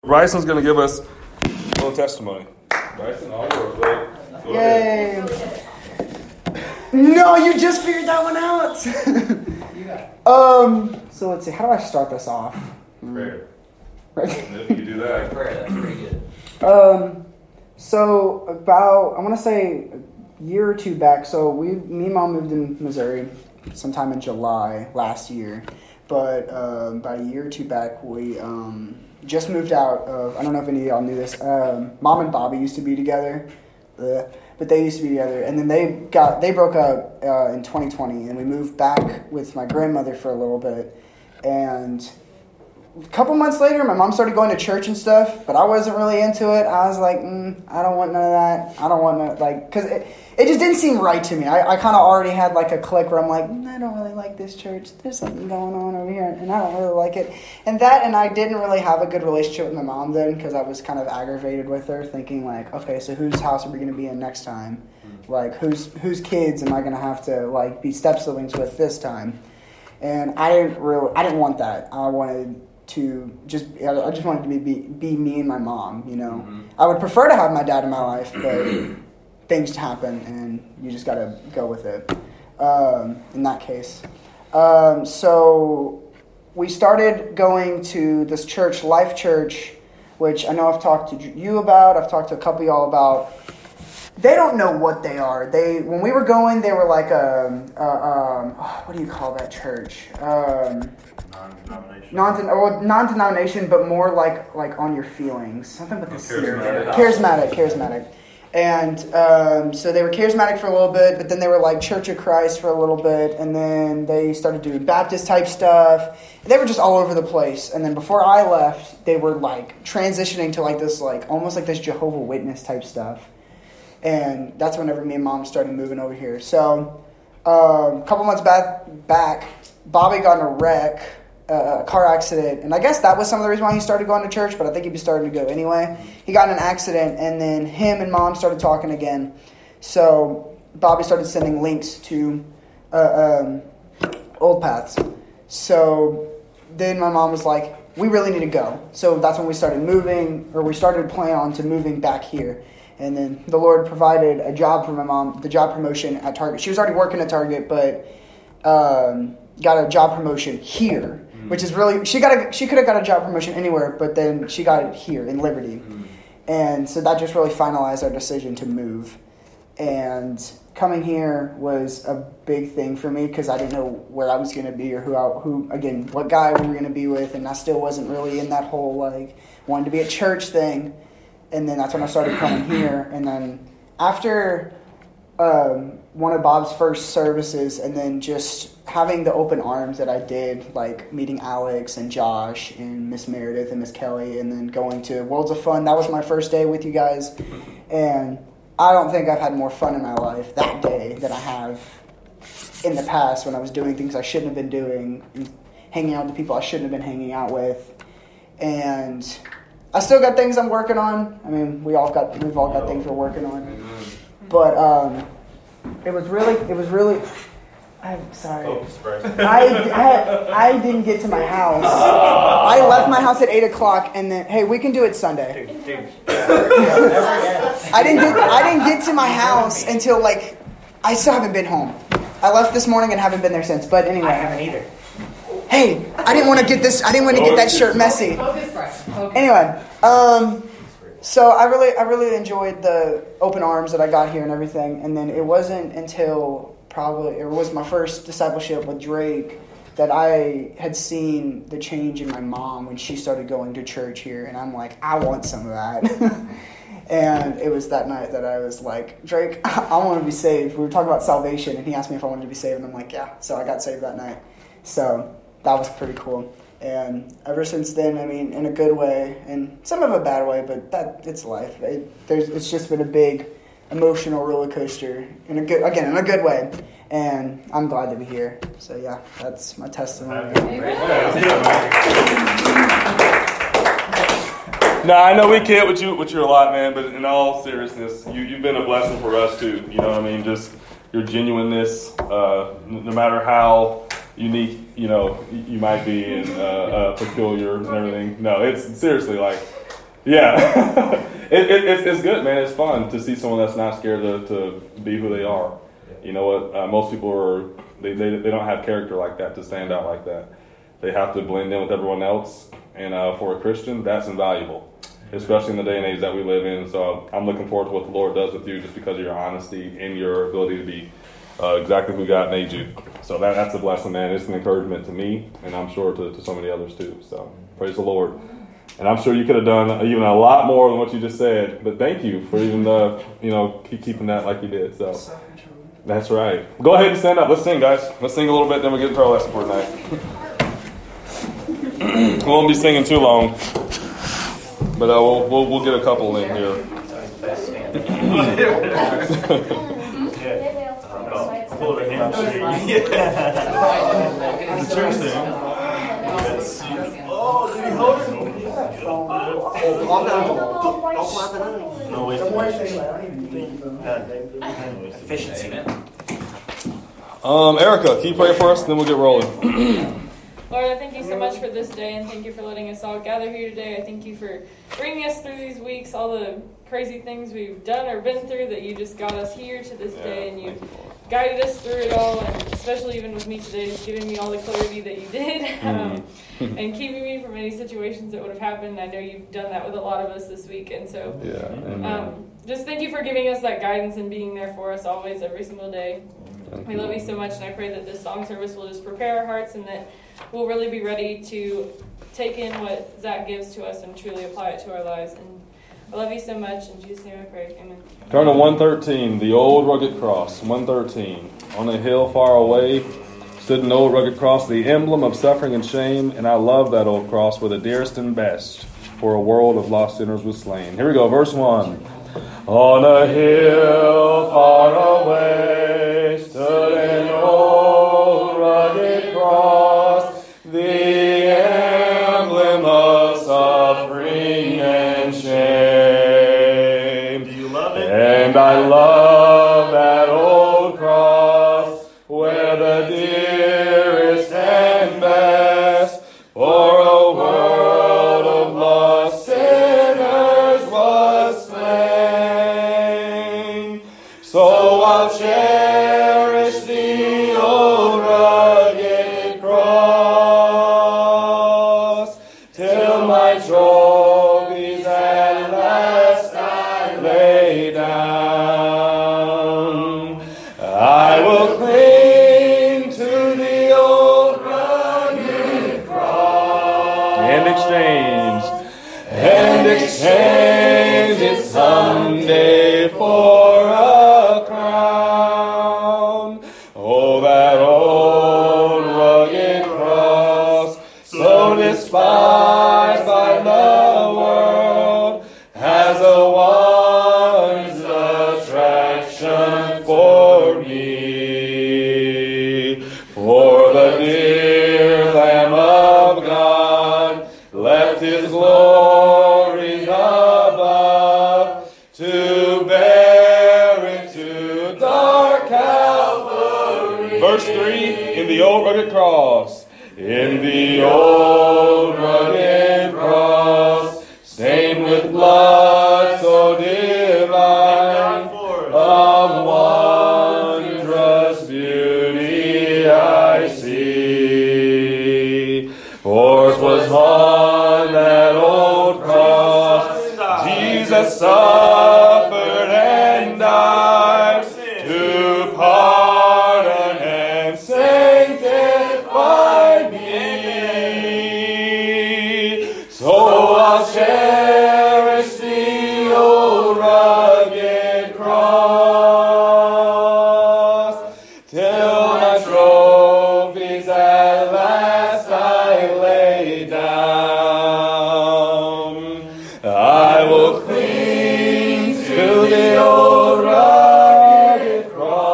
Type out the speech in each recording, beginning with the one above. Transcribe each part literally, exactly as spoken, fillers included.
Bryson's going to give us a little testimony. Bryson, all yours, right? Go Yay. ahead. No, you just figured that one out. um. So let's see. How do I start this off? Prayer. Right. If you can do that. Prayer, that's pretty good. Um. So about I want to say a year or two back. So we, me and Mom moved in Missouri sometime in July last year. But um, about a year or two back, we um, just moved out of, I don't know if any of y'all knew this, um, Mom and Bobby used to be together, uh, but they used to be together, and then they got they broke up uh, in twenty twenty, and we moved back with my grandmother for a little bit, and a couple months later, my mom started going to church and stuff, but I wasn't really into it. I was like, mm, I don't want none of that. I don't want no, like, because it, it just didn't seem right to me. I, I kind of already had like a clique where I'm like, mm, I don't really like this church. There's something going on over here, and I don't really like it. And that, and I didn't really have a good relationship with my mom then, because I was kind of aggravated with her, thinking like, okay, so whose house are we going to be in next time? Like, whose whose kids am I going to have to like be step siblings with this time? And I didn't really, I didn't want that. I wanted to just, I just wanted to be, be, be me and my mom, you know. Mm-hmm. I would prefer to have my dad in my life, but things happen, and you just got to go with it um, in that case. Um, so we started going to this church, Life Church, which I know I've talked to you about, I've talked to a couple of y'all about. They don't know what they are. They when we were going, they were like a, a um, oh, what do you call that church? Um, Non-denomination. Non well, non-denomination, but more like like on your feelings. Something with the Charismatic. charismatic, charismatic. And um, so they were charismatic for a little bit, but then they were like Church of Christ for a little bit, and then they started doing Baptist type stuff. They were just all over the place. And then before I left, they were like transitioning to like this, like almost like this Jehovah's Witness type stuff. And that's whenever me and Mom started moving over here. So um, a couple months back, back, Bobby got in a wreck, uh, a car accident. And I guess that was some of the reason why he started going to church, but I think he'd be starting to go anyway. He got in an accident, and then him and Mom started talking again. So Bobby started sending links to uh, um, Old Paths. So then my mom was like, we really need to go. So that's when we started moving, or we started planning on to moving back here. And then the Lord provided a job for my mom, the job promotion at Target. She was already working at Target, but um, got a job promotion here, mm-hmm. which is really, she got a, she could have got a job promotion anywhere, but then she got it here in Liberty. Mm-hmm. And so that just really finalized our decision to move. And coming here was a big thing for me because I didn't know where I was going to be or who, I, who again, what guy we were going to be with. And I still wasn't really in that whole, like, wanting to be at church thing. And then that's when I started coming here. And then after um, one of Bob's first services and then just having the open arms that I did, like meeting Alex and Josh and Miss Meredith and Miss Kelly, and then going to Worlds of Fun. That was my first day with you guys. And I don't think I've had more fun in my life that day than I have in the past when I was doing things I shouldn't have been doing, hanging out with people I shouldn't have been hanging out with. And I still got things I'm working on. I mean, we all got we've all got things we're working on. But um, it was really it was really. I'm sorry. Oh, I, I I didn't get to my house. I left my house at eight o'clock, and then hey, we can do it Sunday. I didn't get I didn't get to my house until like I still haven't been home. I left this morning and haven't been there since. But anyway, I haven't either. Hey, I didn't want to get this. I didn't want to get that shirt messy. Anyway, um, so I really, I really enjoyed the open arms that I got here and everything. And then it wasn't until probably it was my first discipleship with Drake that I had seen the change in my mom when she started going to church here. And I'm like, I want some of that. And it was that night that I was like, Drake, I want to be saved. We were talking about salvation, and he asked me if I wanted to be saved, and I'm like, yeah. So I got saved that night. So that was pretty cool. And ever since then, I mean, in a good way, and some of a bad way, but that it's life. It, there's, it's just been a big emotional roller coaster, in a good, again, in a good way. And I'm glad to be here. So yeah, that's my testimony. No, I know we kid with you with you a lot, man. But in all seriousness, you you've been a blessing for us too. You know what I mean? Just your genuineness, uh, no matter how unique, you know, you might be and uh, uh, peculiar and everything. No, it's seriously like Yeah. it, it, it's, it's good, man. It's fun to see someone that's not scared to, to be who they are. You know what? Uh, most people are, they, they, they don't have character like that to stand out like that. They have to blend in with everyone else. And uh, for a Christian, that's invaluable, especially in the day and age that we live in. So I'm looking forward to what the Lord does with you just because of your honesty and your ability to be uh, exactly who God made you. So that, that's a blessing, man. It's an encouragement to me, and I'm sure to, to so many others too. So praise the Lord. And I'm sure you could have done even a lot more than what you just said, but thank you for even, uh, you know, keep keeping that like you did. So that's right. Go ahead and stand up. Let's sing, guys. Let's sing a little bit, then we'll get into our lesson for tonight. We won't be singing too long, but uh, we'll, we'll we'll get a couple in here. Pull the hamstring. The church thing. Oh, did he hold it? No waste efficiency. Um, Erica, can you pray for us? Then we'll get rolling. Lord, I thank you so much for this day, and thank you for letting us all gather here today. I thank you for bringing us through these weeks, all the crazy things we've done or been through, that you just got us here to this day, and you guided us through it all, and especially even with me today, just giving me all the clarity that you did, um, and keeping me from any situations that would have happened. I know you've done that with a lot of us this week, and so Yeah. um, just thank you for giving us that guidance and being there for us always, every single day. We love you so much, and I pray that this song service will just prepare our hearts, and that we'll really be ready to take in what Zach gives to us and truly apply it to our lives. And I love you so much. In Jesus' name I pray. Amen. Turn to one thirteen, the old rugged cross. one thirteen. On a hill far away stood an old rugged cross, the emblem of suffering and shame, and I love that old cross for the dearest and best, for a world of lost sinners was slain. Here we go, verse one. On a hill far away stood an old rugged cross, the emblem of suffering and shame. Do you love it? And I love that old cross, where the dearest and best, for a world of lost sinners was slain. So I'll cherish the old rugged cross, till my trophies at last I lay down. I will cling to the old rugged cross and exchange, and exchange it someday for a crown. Oh, that old rugged cross, so despised by the world, has a one's attraction for me. For the dear Lamb of God left his glories above to bear it to dark Calvary. Verse three, in the old rugged cross, in the old rugged cross, stained with blood so divine, of wondrous beauty I see. For 'twas on that old cross Jesus suffered and died to pardon and sanctify me. So I'll cherish the old rugged cross, till my trophies at last I lay down. I will cling to the old rugged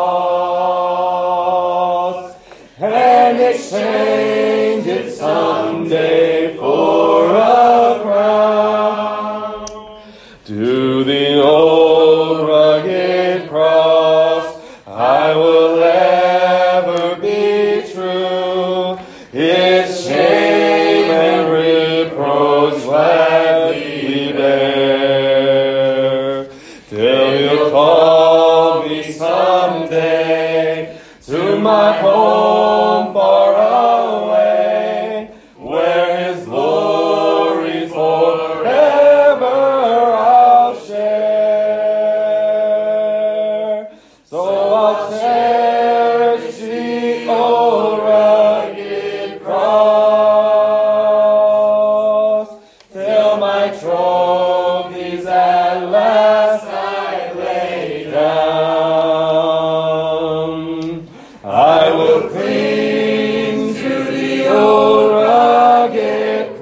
cross, and exchange it someday for a crown. To the old rugged cross I will ever be true. Its shame and reproach gladly there. Till he'll call me someday to my home far away, where his glory forever I'll share. So I'll cherish the old rugged cross, till my trophies at last I lay down. I will cling to the old rugged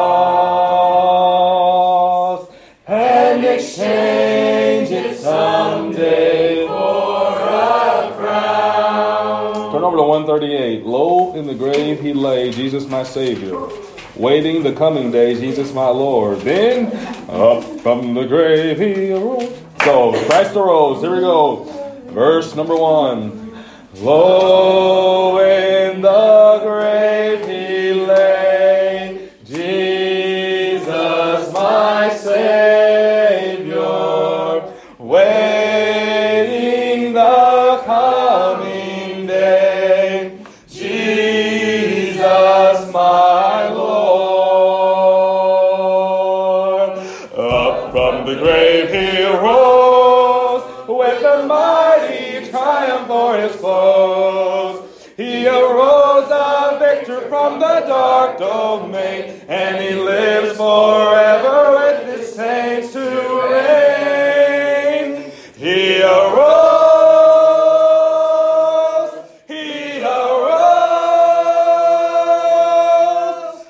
cross and exchange it someday for a crown. Turn over to one thirty-eight. Low in the grave he lay, Jesus my Savior, waiting the coming day, Jesus my Lord. Then up from the grave he arose. So Christ arose. Here we go. Verse number one. Low in the grave he lay, Jesus my Savior, waiting the coming day, Jesus my Lord. Up from the grave he arose, with a mighty triumph for his foes. He arose a victor from the dark domain, and he lives forever with his saints to reign. He arose, he arose,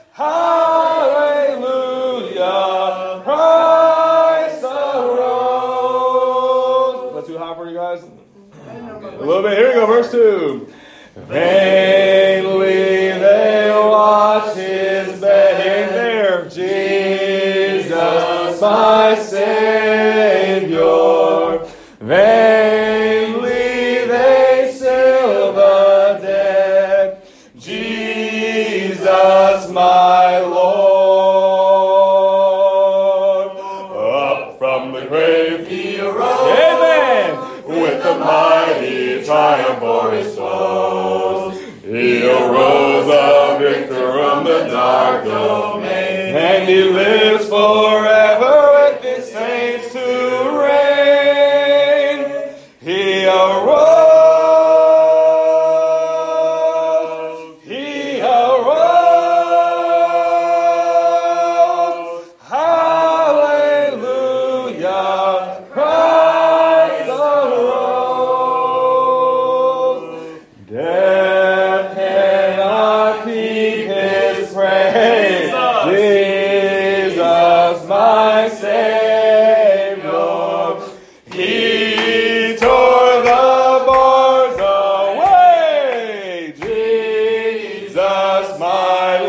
hallelujah, Christ arose. Is that too high for you guys? A little bit. Here we go, verse two. Vainly they watch his bed. He ain't there. Jesus, my Savior. Vainly they still the dead. Jesus, my Lord. Up from the grave he arose. Amen. With the mighty triumph for his foes. He arose a victor from the dark domain, and he lives forever with his saints to reign. He arose, he arose, hallelujah, Christ arose. Death cannot keep his praise. Jesus, my Savior. He tore the bars away. Jesus, my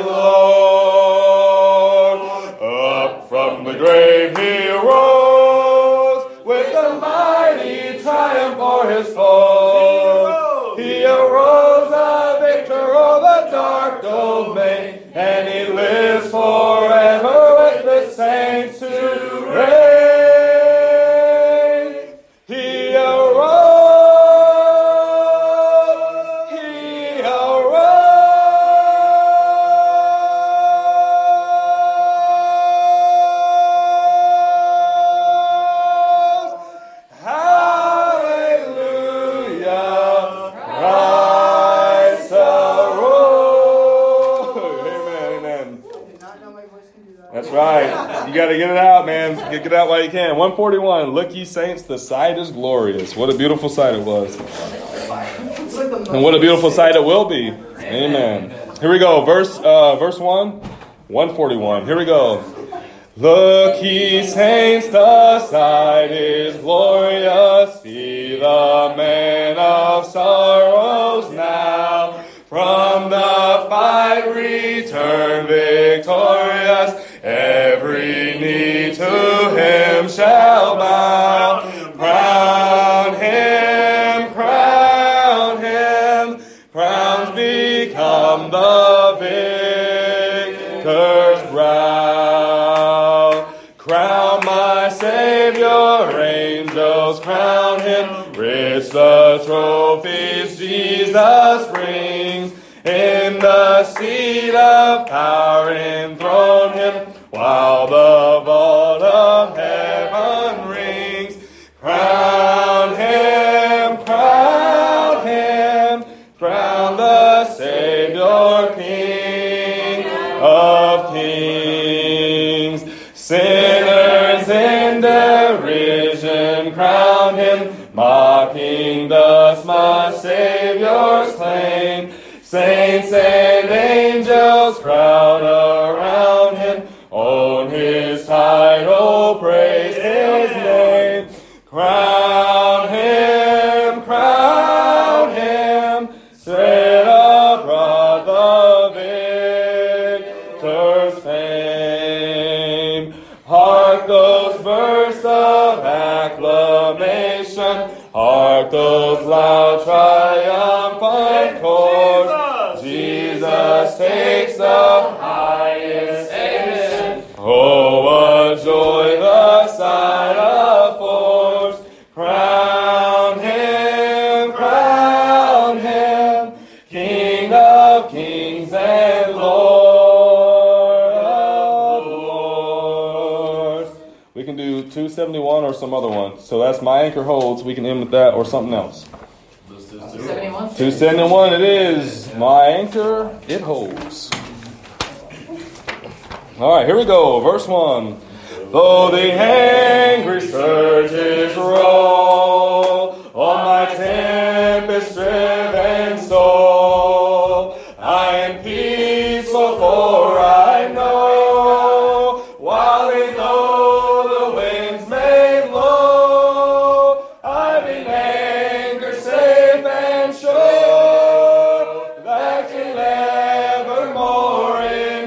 Lord. Up from the grave he arose, with a mighty triumph for his foes. He arose a victor over the dark domain, and he lives forever with the saints to reign. He arose, he arose. Hallelujah, Christ arose. Amen, amen. That's right. You got to get it out, man. Get it out while you can. one forty-one. Look, ye saints, the sight is glorious. What a beautiful sight it was. And what a beautiful sight it will be. Amen. Here we go. Verse uh, verse one. one forty-one. Here we go. Look, ye saints, the sight is glorious. See the man of sorrows now. From the fight return victorious. Every knee to him shall bow. Crown him, crown him. Crowns become the victor's brow. Crown While my Savior angels crown him, rich the trophies Jesus brings. In the seat of power enthroned him, while the vault of heaven rings. Crown him, crown him, crown the Savior King of kings. Sinners in derision crown him, mocking thus my Savior's claim. Saints and angels crowd around him, own his title, praise his name. Crown him, crown him, spread abroad the victor's fame. Hark those bursts of acclamation, hark those loud triumphant chords. Jesus takes the highest station. Oh, what joy the sight affords. Crown him, crown him, King of kings and Lord of lords. We can do two seventy-one or some other one. So that's My Anchor Holds. We can end with that or something else. two seventy-one it is. My anchor, it holds. All right, here we go. Verse one. Though the angry surges roll on my tempest-driven soul, I am peaceful, for I know, while below the winds may blow, I've been anchored safe and sure, that can evermore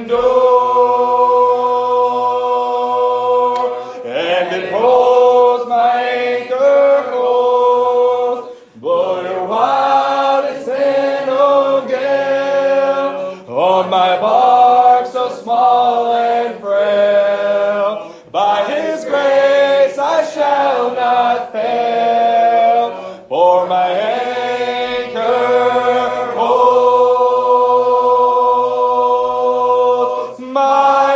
endure. And it holds, my anchor holds, blow your wildest sin, O gale, on my bark so small and frail. By his grace I shall not fail, for my anchor holds, my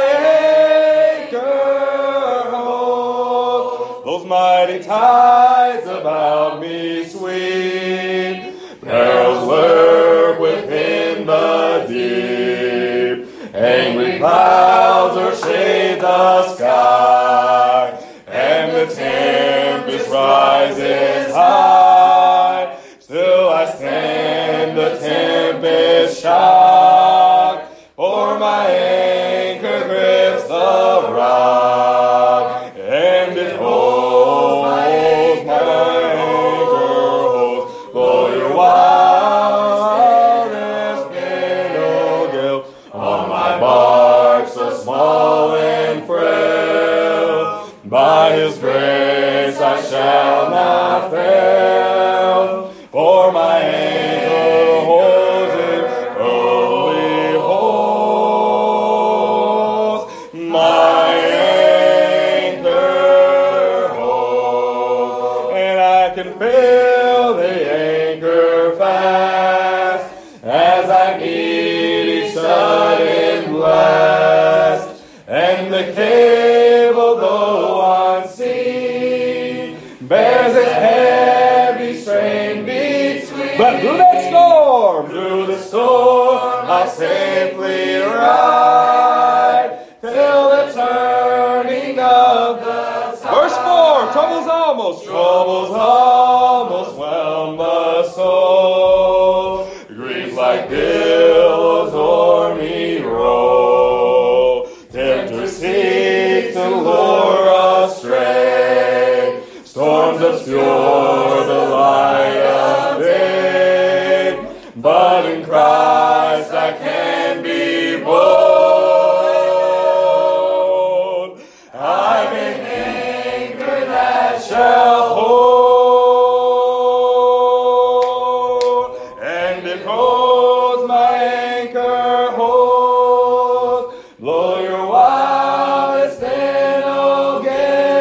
anchor holds. Those mighty tides about me sweep, perils lurk within the deep. Angry clouds o'ershade the sky, and the tempest rises high. Still I stand the tempest shock, for my anchor grips the rock, and it holds, my anchor holds. Blow your wildest wind, O gale, on my bark so small and frail. By his grace I shall not fail, for my anchor holds it only holds. My anchor holds, and I can feel the anchor fast as I meet each sudden blast, and the cable, though unseen, bears its heavy strain between. But through that storm, through the storm, I'll safely ride till the turning of the tide. Verse four, troubles almost, troubles almost whelm the soul. Grief like billows o'er me roll. Tempters seek to lure astray. Storms obscure the light of day. But in Christ I can be bold. I'm an anchor that shall hold, and it holds, my anchor holds. Blow your wildest and, O gale,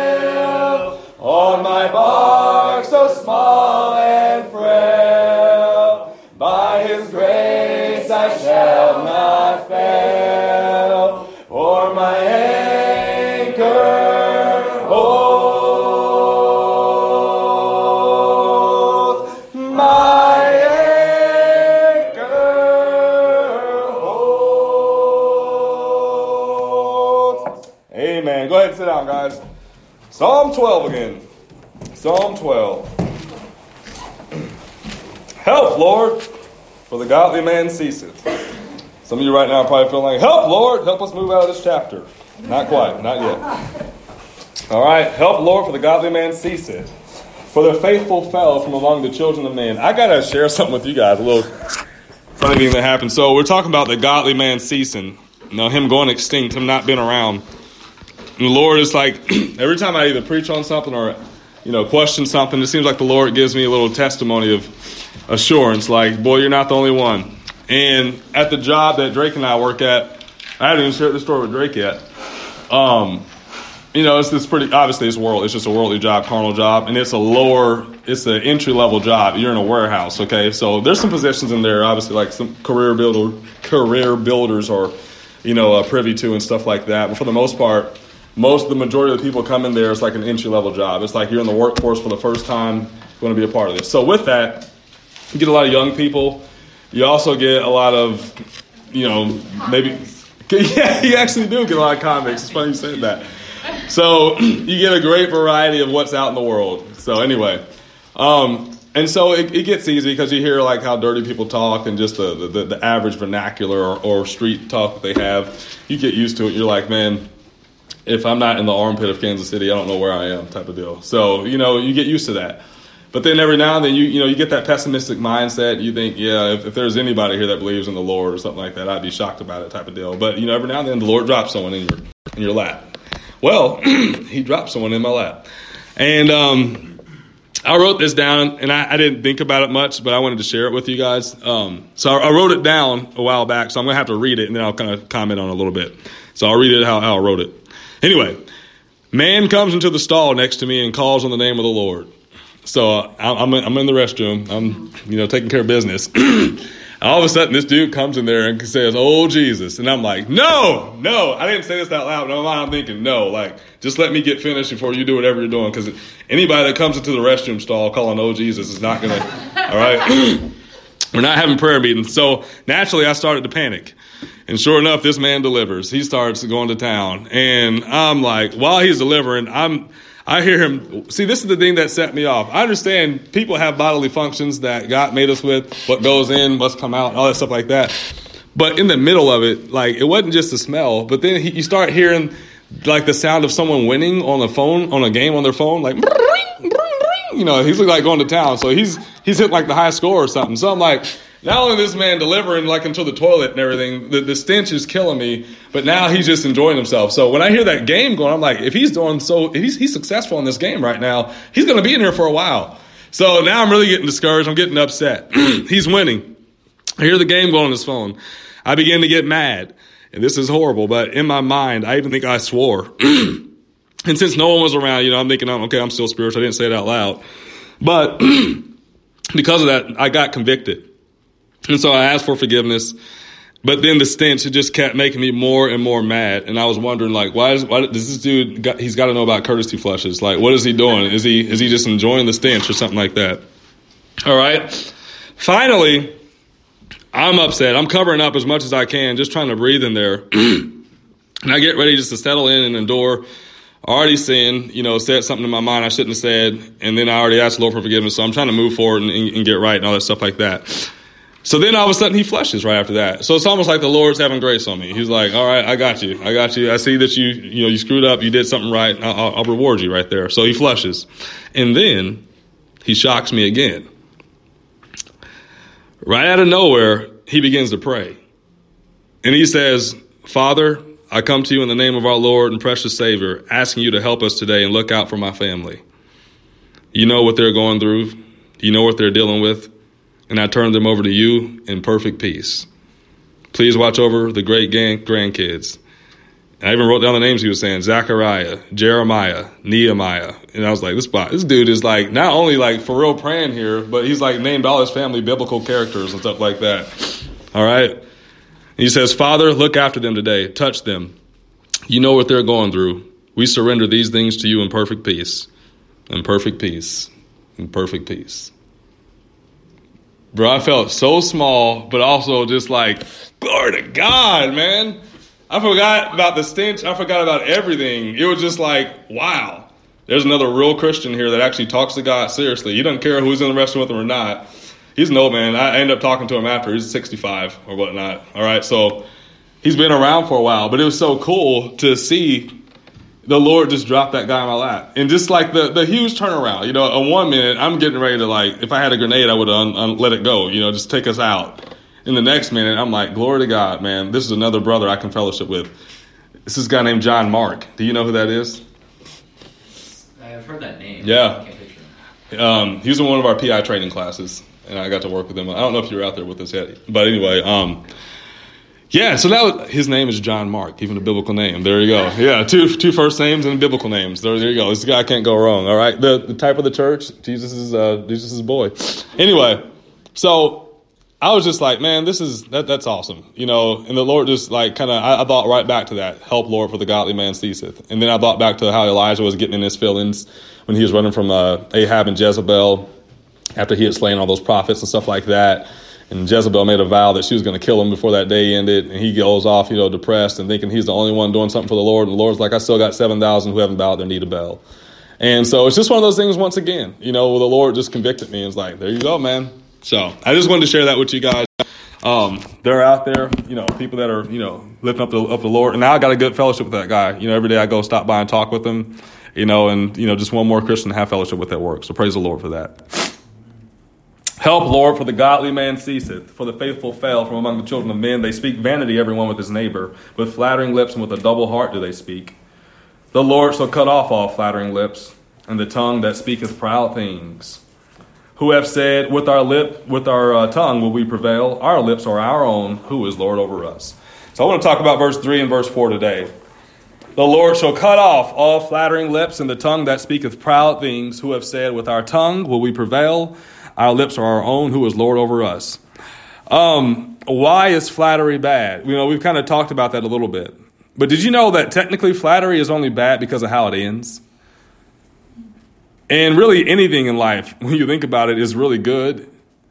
guys. Psalm twelve again. Psalm twelve. Help, Lord, for the godly man ceaseth. Some of you right now are probably feeling like, help, Lord, help us move out of this chapter. Not quite, not yet. All right, help, Lord, for the godly man ceaseth. For the faithful fell from among the children of men. I got to share something with you guys, a little funny thing that happened. So we're talking about the godly man ceasing. You know, him going extinct, him not being around. And the Lord is like, every time I either preach on something or, you know, question something, it seems like the Lord gives me a little testimony of assurance. Like, boy, you're not the only one. And at the job that Drake and I work at, I haven't even shared this story with Drake yet. Um, you know, it's this pretty, obviously it's world, it's just a worldly job, carnal job, and it's a lower, it's an entry level job. You're in a warehouse, okay? So there's some positions in there, obviously, like some career builder, career builders are, you know, uh, privy to and stuff like that. But for the most part, most, the majority of the people come in there, it's like an entry level job. It's like you're in the workforce for the first time, you want to be a part of this. So with that, you get a lot of young people. You also get a lot of, you know, maybe, yeah, you actually do get a lot of convicts. It's funny you said that. So you get a great variety of what's out in the world. So anyway, um, and so it, it gets easy because you hear like how dirty people talk and just the, the, the average vernacular or, or street talk that they have. You get used to it. You're like, man, if I'm not in the armpit of Kansas City, I don't know where I am type of deal. So, you know, you get used to that. But then every now and then, you you know, you get that pessimistic mindset. You think, yeah, if, if there's anybody here that believes in the Lord or something like that, I'd be shocked about it type of deal. But, you know, every now and then the Lord drops someone in your in your lap. Well, he dropped someone in my lap. And um, I wrote this down, and I, I didn't think about it much, but I wanted to share it with you guys. Um, so I, I wrote it down a while back, so I'm going to have to read it, and then I'll kind of comment on it a little bit. So I'll read it how, how I wrote it. Anyway, man comes into the stall next to me and calls on the name of the Lord. So uh, I'm in, I'm in the restroom. I'm, you know, taking care of business. All of a sudden, this dude comes in there and says, "Oh, Jesus." And I'm like, no, no. I didn't say this out loud. No, I'm thinking, no, like, just let me get finished before you do whatever you're doing. Because anybody that comes into the restroom stall calling, "Oh, Jesus," is not going to, all right? We're not having prayer meetings. So naturally, I started to panic. And sure enough, this man delivers. He starts going to town. And I'm like, while he's delivering, I'm... I hear him. See, this is the thing that set me off. I understand people have bodily functions that God made us with. What goes in must come out, all that stuff like that. But in the middle of it, like, it wasn't just the smell. But then he, you start hearing, like, the sound of someone winning on the phone, on a game on their phone. Like, you know, he's like going to town. So he's he's hit, like, the high score or something. So I'm like, not only this man delivering, like, into the toilet and everything, the, the stench is killing me, but now he's just enjoying himself. So when I hear that game going, I'm like, if he's doing so, if he's, he's successful in this game right now, he's going to be in here for a while. So now I'm really getting discouraged. I'm getting upset. He's winning. I hear the game going on his phone. I begin to get mad. And this is horrible, but in my mind, I even think I swore. And since no one was around, you know, I'm thinking, oh, okay, I'm still spiritual. I didn't say it out loud. But because of that, I got convicted. And so I asked for forgiveness, but then the stench, it just kept making me more and more mad. And I was wondering, like, why, is, why does this dude, got, he's got to know about courtesy flushes. Like, what is he doing? Is he is he just enjoying the stench or something like that? All right. Finally, I'm upset. I'm covering up as much as I can, just trying to breathe in there. And I get ready just to settle in and endure. Already sinned, you know, said something in my mind I shouldn't have said. And then I already asked the Lord for forgiveness. So I'm trying to move forward and, and, and get right and all that stuff like that. So then all of a sudden he flushes right after that. So it's almost like the Lord's having grace on me. He's like, all right, I got you. I got you. I see that you, you know, you screwed up. You did something right. I'll, I'll reward you right there. So he flushes. And then he shocks me again. Right out of nowhere, he begins to pray. And he says, Father, I come to you in the name of our Lord and precious Savior, asking you to help us today and look out for my family. You know what they're going through. You know what they're dealing with. And I turn them over to you in perfect peace. Please watch over the great grandkids. And I even wrote down the names he was saying: Zechariah, Jeremiah, Nehemiah. And I was like, this this dude is like not only like for real praying here, but he's like named all his family biblical characters and stuff like that. All right. And he says, Father, look after them today. Touch them. You know what they're going through. We surrender these things to you in perfect peace. In perfect peace. In perfect peace. Bro, I felt so small, but also just like, glory to God, man. I forgot about the stench. I forgot about everything. It was just like, wow, there's another real Christian here that actually talks to God seriously. He doesn't care who's in the restaurant with him or not. He's an old man. I ended up talking to him after. He's sixty-five or whatnot. All right, so he's been around for a while. But it was so cool to see the Lord just drop that guy in my lap. And just like the, the huge turnaround. You know, in one minute, I'm getting ready to, like, if I had a grenade, I would have un, un, let it go. You know, just take us out. In the next minute, I'm like, glory to God, man. This is another brother I can fellowship with. This is a guy named John Mark. Do you know who that is? I've heard that name. Yeah. I can't picture him. Um, he was in one of our P I training classes, and I got to work with him. I don't know if you were out there with us yet. But anyway, um, yeah, so that was, his name is John Mark, even a biblical name. There you go. Yeah, two two first names and biblical names. There, there you go. This guy can't go wrong, all right? The, the type of the church, Jesus is uh, Jesus' boy. Anyway, so I was just like, man, this is, that, that's awesome. You know, and the Lord just like kind of, I, I thought right back to that. Help, Lord, for the godly man ceaseth. And then I thought back to how Elijah was getting in his feelings when he was running from uh, Ahab and Jezebel after he had slain all those prophets and stuff like that. And Jezebel made a vow that she was going to kill him before that day ended. And he goes off, you know, depressed and thinking he's the only one doing something for the Lord. And the Lord's like, I still got seven thousand who haven't bowed their knee to Baal. And so it's just one of those things once again, you know, where the Lord just convicted me and was like, there you go, man. So I just wanted to share that with you guys. Um, they're out there, you know, people that are, you know, lifting up the, up the Lord. And now I got a good fellowship with that guy. You know, every day I go stop by and talk with him, you know, and, you know, just one more Christian to have fellowship with at work. So praise the Lord for that. Help, Lord, for the godly man ceaseth, for the faithful fail from among the children of men. They speak vanity, everyone with his neighbor. With flattering lips and with a double heart do they speak. The Lord shall cut off all flattering lips, and the tongue that speaketh proud things. Who have said, with our lip, with our uh, tongue will we prevail. Our lips are our own. Who is Lord over us? So I want to talk about verse three and verse four today. The Lord shall cut off all flattering lips and the tongue that speaketh proud things. Who have said, with our tongue will we prevail. Our lips are our own. Who is Lord over us? Um, why is flattery bad? You know, we've kind of talked about that a little bit. But did you know that technically flattery is only bad because of how it ends? And really anything in life, when you think about it, is really good,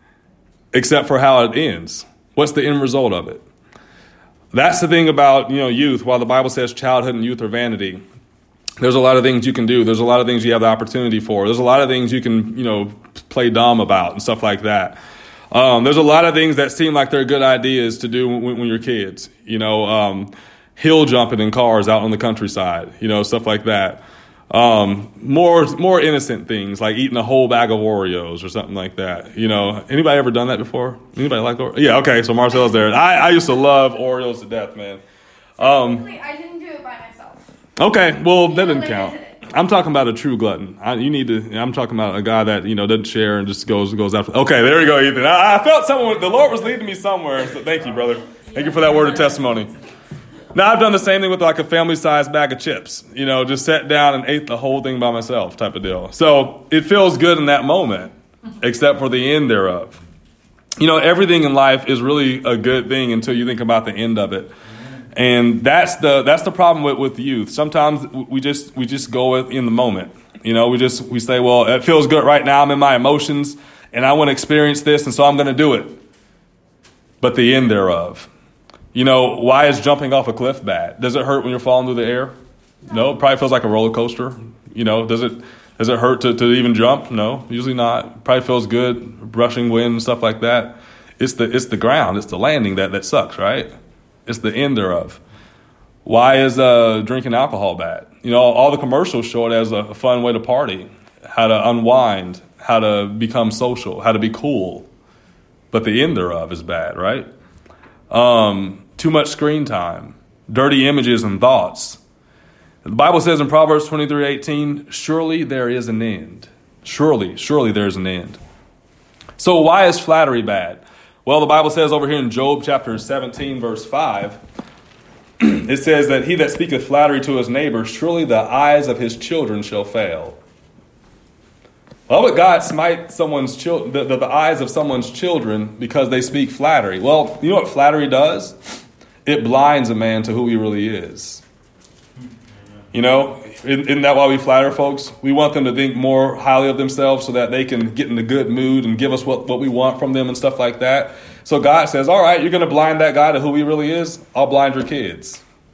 except for how it ends. What's the end result of it? That's the thing about, you know, youth. While the Bible says childhood and youth are vanity, there's a lot of things you can do. There's a lot of things you have the opportunity for. There's a lot of things you can, you know, play dumb about and stuff like that. Um, there's a lot of things that seem like they're good ideas to do when, when you're kids. You know, um, hill jumping in cars out on the countryside, you know, stuff like that. Um, more more innocent things like eating a whole bag of Oreos or something like that. You know, anybody ever done that before? Anybody like Oreos? Yeah, okay, so Marcel's there. I, I used to love Oreos to death, man. Um, I didn't do it by myself. Okay, well, that doesn't count. I'm talking about a true glutton. I, you need to. I'm talking about a guy that, you know, doesn't share and just goes goes after. Okay, there you go, Ethan. I, I felt someone. The Lord was leading me somewhere. So thank you, brother. Thank you for that word of testimony. Now, I've done the same thing with like a family-sized bag of chips. You know, just sat down and ate the whole thing by myself type of deal. So it feels good in that moment, except for the end thereof. You know, everything in life is really a good thing until you think about the end of it. And that's the that's the problem with, with youth. Sometimes we just we just go in the moment. You know, we just we say, well, it feels good right now. I'm in my emotions, and I want to experience this, and so I'm going to do it. But the end thereof. You know, why is jumping off a cliff bad? Does it hurt when you're falling through the air? No, it probably feels like a roller coaster. You know, does it does it hurt to, to even jump? No, usually not. Probably feels good, rushing wind and stuff like that. It's the it's the ground, it's the landing that, that sucks, right? It's the end thereof. Why is uh, drinking alcohol bad? You know, all the commercials show it as a fun way to party, how to unwind, how to become social, how to be cool. But the end thereof is bad, right? Um... Too much screen time, dirty images and thoughts. The Bible says in Proverbs twenty-three eighteen, surely there is an end. Surely, surely there's an end. So why is flattery bad? Well, the Bible says over here in Job chapter seventeen, verse five, it says that he that speaketh flattery to his neighbor, surely the eyes of his children shall fail. Why would God smite someone's chil- the, the, the eyes of someone's children because they speak flattery? Well, you know what flattery does? It blinds a man to who he really is. You know, isn't that why we flatter folks? We want them to think more highly of themselves so that they can get in a good mood and give us what, what we want from them and stuff like that. So God says, all right, you're going to blind that guy to who he really is? I'll blind your kids.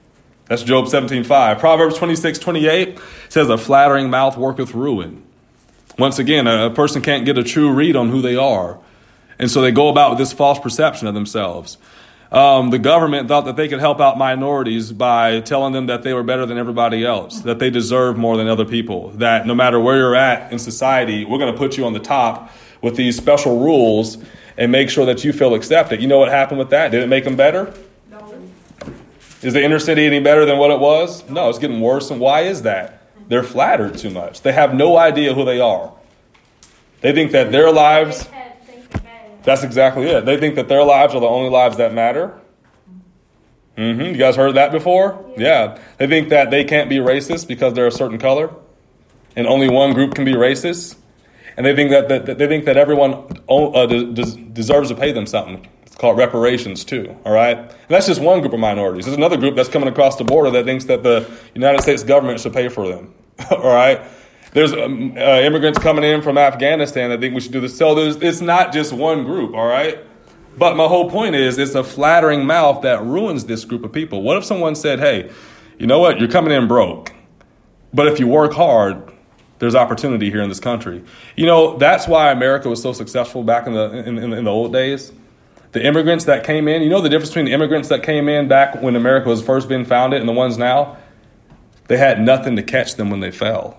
That's Job seventeen five. Proverbs twenty-six twenty-eight says, a flattering mouth worketh ruin. Once again, a, a person can't get a true read on who they are. And so they go about with this false perception of themselves. Um, the government thought that they could help out minorities by telling them that they were better than everybody else, that they deserve more than other people, that no matter where you're at in society, we're going to put you on the top with these special rules and make sure that you feel accepted. You know what happened with that? Did it make them better? No. Is the inner city any better than what it was? No, it's getting worse. And why is that? They're flattered too much. They have no idea who they are. They think that their lives... That's exactly it. They think that their lives are the only lives that matter. Mm-hmm. You guys heard that before? Yeah. yeah. They think that they can't be racist because they're a certain color, and only one group can be racist. And they think that, that they think that everyone uh, des- deserves to pay them something. It's called reparations too. All right. And that's just one group of minorities. There's another group that's coming across the border that thinks that the United States government should pay for them. All right. There's um, uh, immigrants coming in from Afghanistan that think we should do this. So there's, it's not just one group, all right? But my whole point is it's a flattering mouth that ruins this group of people. What if someone said, hey, you know what? You're coming in broke. But if you work hard, there's opportunity here in this country. You know, that's why America was so successful back in the in, in, in the old days. The immigrants that came in, you know the difference between the immigrants that came in back when America was first being founded and the ones now? They had nothing to catch them when they fell.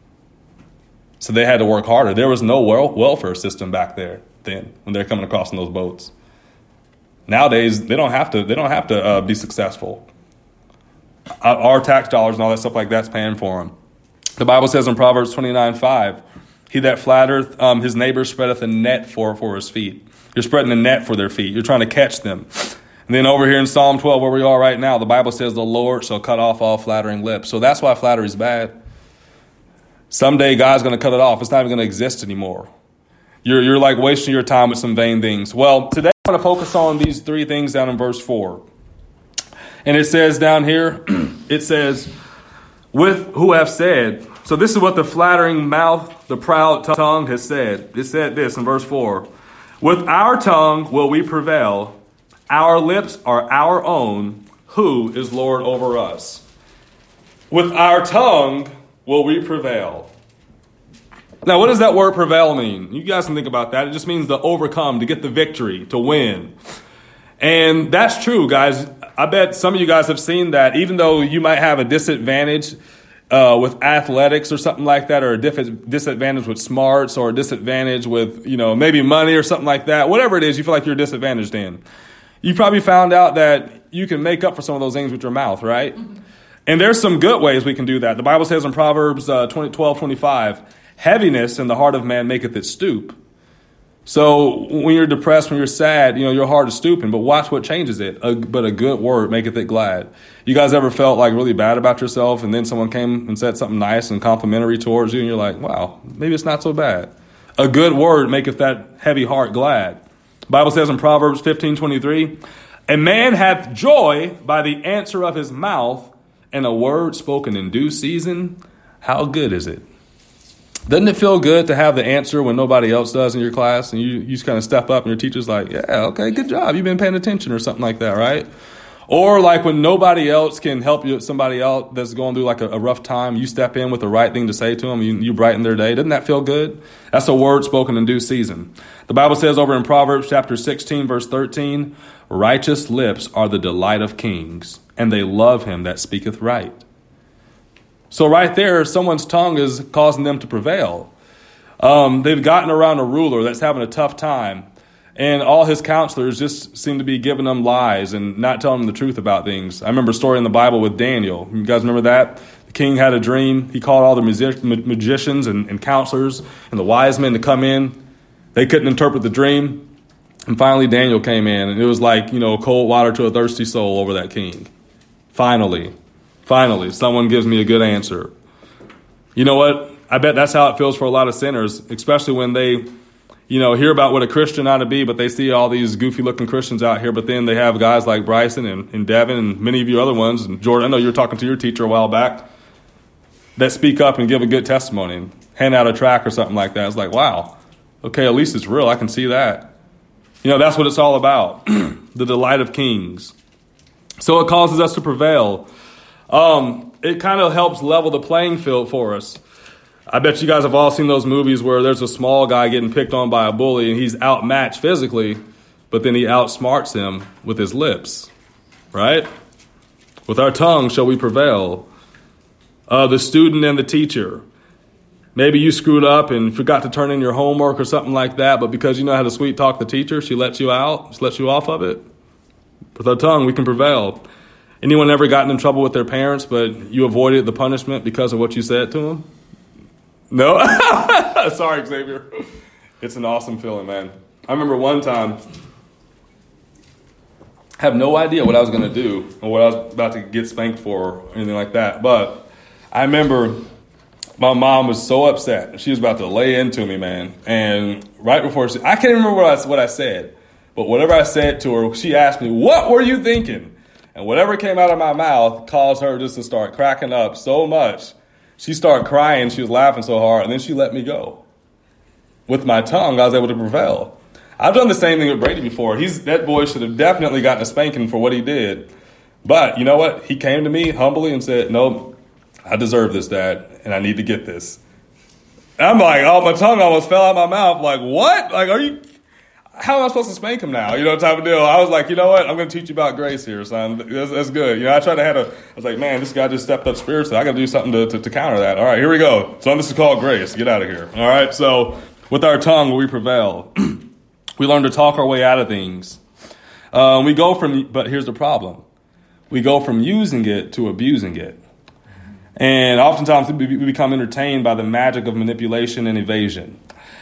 So they had to work harder. There was no wel- welfare system back there then when they're coming across in those boats. Nowadays, they don't have to. They don't have to uh, be successful. Our tax dollars and all that stuff like that's paying for them. The Bible says in Proverbs twenty-nine five, he that flattereth um, his neighbor spreadeth a net for, for his feet. You're spreading a net for their feet. You're trying to catch them. And then over here in Psalm twelve, where we are right now, the Bible says the Lord shall cut off all flattering lips. So that's why flattery is bad. Someday God's going to cut it off. It's not even going to exist anymore. You're, you're like wasting your time with some vain things. Well, today I want to focus on these three things down in verse four. And it says down here, it says, with who have said. So this is what the flattering mouth, the proud tongue has said. It said this in verse four. With our tongue will we prevail. Our lips are our own. Who is Lord over us? With our tongue will we prevail. Now, what does that word prevail mean? You guys can think about that. It just means to overcome, to get the victory, to win. And that's true, guys. I bet some of you guys have seen that, even though you might have a disadvantage uh, with athletics or something like that, or a diff- disadvantage with smarts, or a disadvantage with, you know, maybe money or something like that. Whatever it is you feel like you're disadvantaged in. You probably found out that you can make up for some of those things with your mouth, right? Mm-hmm. And there's some good ways we can do that. The Bible says in Proverbs uh, twelve twenty-five, heaviness in the heart of man maketh it stoop. So when you're depressed, when you're sad, you know, your heart is stooping. But watch what changes it. A, but a good word maketh it glad. You guys ever felt like really bad about yourself, and then someone came and said something nice and complimentary towards you, and you're like, wow, maybe it's not so bad. A good word maketh that heavy heart glad. The Bible says in Proverbs fifteen twenty-three, a man hath joy by the answer of his mouth, and a word spoken in due season, how good is it? Doesn't it feel good to have the answer when nobody else does in your class, and you, you just kind of step up and your teacher's like, yeah, okay, good job. You've been paying attention or something like that, right? Or like when nobody else can help you, somebody else that's going through like a, a rough time, you step in with the right thing to say to them, you, you brighten their day. Doesn't that feel good? That's a word spoken in due season. The Bible says over in Proverbs chapter sixteen, verse thirteen, righteous lips are the delight of kings, and they love him that speaketh right. So right there, someone's tongue is causing them to prevail. Um, they've gotten around a ruler that's having a tough time, and all his counselors just seem to be giving them lies and not telling them the truth about things. I remember a story in the Bible with Daniel. You guys remember that? The king had a dream. He called all the music- magicians and, and counselors and the wise men to come in. They couldn't interpret the dream. And finally, Daniel came in, and it was like, you know, cold water to a thirsty soul over that king. Finally, finally, someone gives me a good answer. You know what? I bet that's how it feels for a lot of sinners, especially when they, you know, hear about what a Christian ought to be, but they see all these goofy-looking Christians out here, but then they have guys like Bryson and, and Devin and many of you other ones, and Jordan, I know you were talking to your teacher a while back, that speak up and give a good testimony and hand out a tract or something like that. It's like, wow, okay, at least it's real. I can see that. You know, that's what it's all about, the delight of kings. So it causes us to prevail. Um, it kind of helps level the playing field for us. I bet you guys have all seen those movies where there's a small guy getting picked on by a bully and he's outmatched physically, but then he outsmarts him with his lips, right? With our tongue shall we prevail. Uh, the student and the teacher. Maybe you screwed up and forgot to turn in your homework or something like that, but because you know how to sweet talk the teacher, she lets you out, she lets you off of it. With our tongue, we can prevail. Anyone ever gotten in trouble with their parents, but you avoided the punishment because of what you said to them? No? Sorry, Xavier. It's an awesome feeling, man. I remember one time, I have no idea what I was going to do or what I was about to get spanked for or anything like that. But I remember my mom was so upset. She was about to lay into me, man. And right before she, I can't remember what I, what I said. But whatever I said to her, she asked me, what were you thinking? And whatever came out of my mouth caused her just to start cracking up so much. She started crying. She was laughing so hard. And then she let me go. With my tongue, I was able to prevail. I've done the same thing with Brady before. He's that boy should have definitely gotten a spanking for what he did. But you know what? He came to me humbly and said, no, I deserve this, Dad, and I need to get this. And I'm like, oh, my tongue almost fell out of my mouth. Like, what? Like, are you... How am I supposed to spank him now? You know, type of deal. I was like, you know what? I'm going to teach you about grace here, son. That's, that's good. You know, I tried to have a, I was like, man, this guy just stepped up spiritually. I got to do something to, to, to counter that. All right, here we go. So this is called grace. Get out of here. All right, so with our tongue, we prevail. We learn to talk our way out of things. Uh, we go from, but here's the problem. We go from using it to abusing it. And oftentimes we become entertained by the magic of manipulation and evasion.